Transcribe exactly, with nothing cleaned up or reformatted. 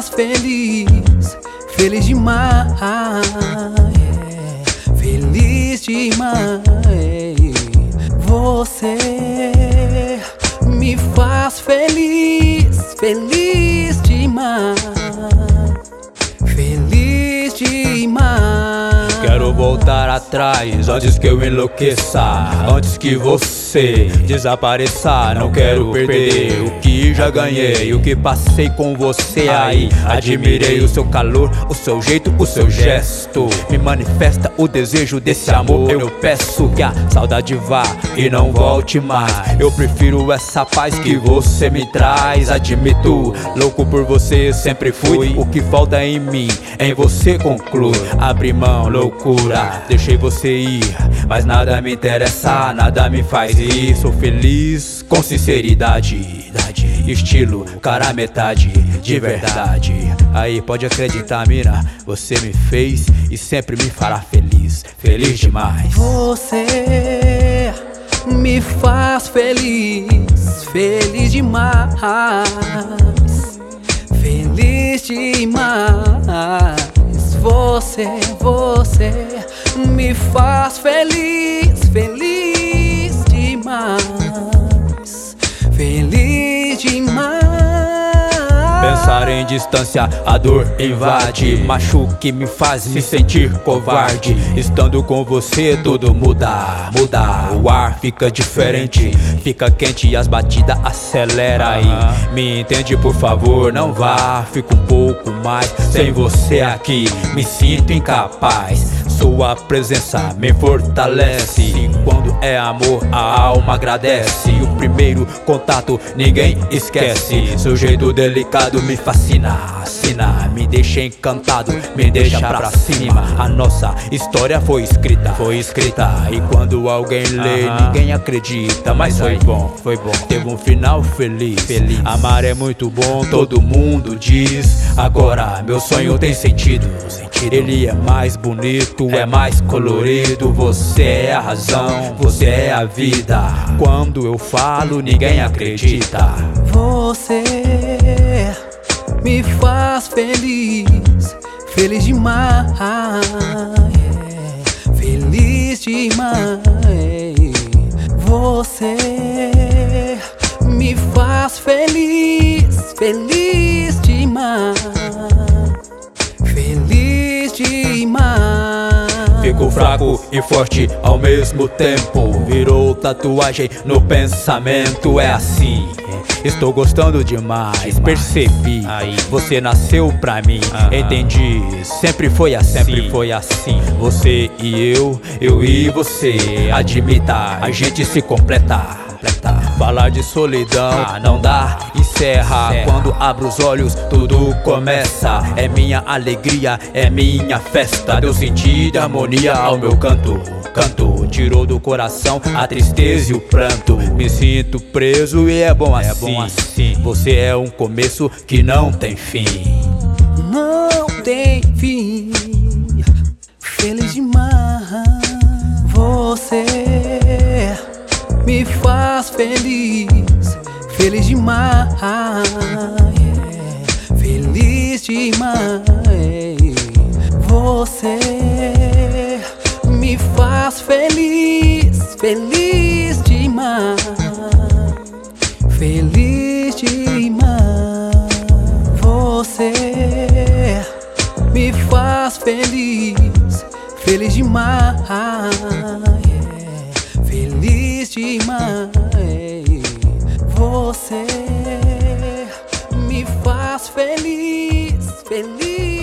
faz feliz, feliz demais, é, feliz demais. Você me faz feliz, feliz demais, feliz demais. Quero voltar atrás antes que eu enlouqueça, antes que você desapareça. Não quero perder o que já ganhei, o que passei com você aí. Admirei o seu calor, o seu jeito, o seu gesto. Me manifesta o desejo desse amor. Eu peço que a saudade vá e não volte mais. Eu prefiro essa paz que você me traz. Admito, louco por você sempre fui. O que falta em mim, em você conclui. Abri mão, loucura, deixei você ir, mas nada me interessa, nada me faz ir. Sou feliz com sinceridade, estilo cara metade, de verdade. Aí pode acreditar, mina, você me fez e sempre me fará feliz, feliz demais. Você me faz feliz, feliz demais, feliz demais. Você, você me faz feliz, feliz demais, feliz demais. Pensar em distância, a dor invade, machuque, me faz me sentir covarde. Estando com você tudo muda, muda. O ar fica diferente, fica quente e as batidas acelera aí. Me entende por favor, não vá, fico um pouco mais sem você aqui, me sinto incapaz. Sua presença me fortalece, e quando é amor a alma agradece. O primeiro contato ninguém esquece, seu jeito delicado me fascina, assina, me deixa encantado, me deixa pra cima. A nossa história foi escrita, foi escrita, e quando alguém lê ninguém acredita. Mas foi bom, foi bom, teve um final feliz, feliz. Amar é muito bom, todo mundo diz. Agora meu sonho tem sentido, ele é mais bonito, é mais colorido. Você é a razão, você é a vida. Quando eu falo ninguém acredita. Você me faz feliz, feliz demais, é, feliz demais. Você me faz feliz, feliz demais, feliz demais. Fico fraco e forte ao mesmo tempo, virou tatuagem no pensamento. É assim, estou gostando demais, percebi, aí você nasceu pra mim, entendi, sempre foi assim, sempre foi assim. Você e eu, eu e você, admita, a gente se completa. Falar de solidão, ah, não dá, encerra. encerra Quando abro os olhos tudo começa. É minha alegria, é minha festa. Deu sentido e harmonia ao meu canto, canto. Tirou do coração a tristeza e o pranto. Me sinto preso e é bom assim, é bom assim. Você é um começo que não tem fim. Não tem fim, feliz demais. Você me faz feliz, feliz demais, é, feliz demais. Você me faz feliz, feliz demais, feliz demais. Você me faz feliz, feliz demais, feliz demais. Você me faz feliz, feliz.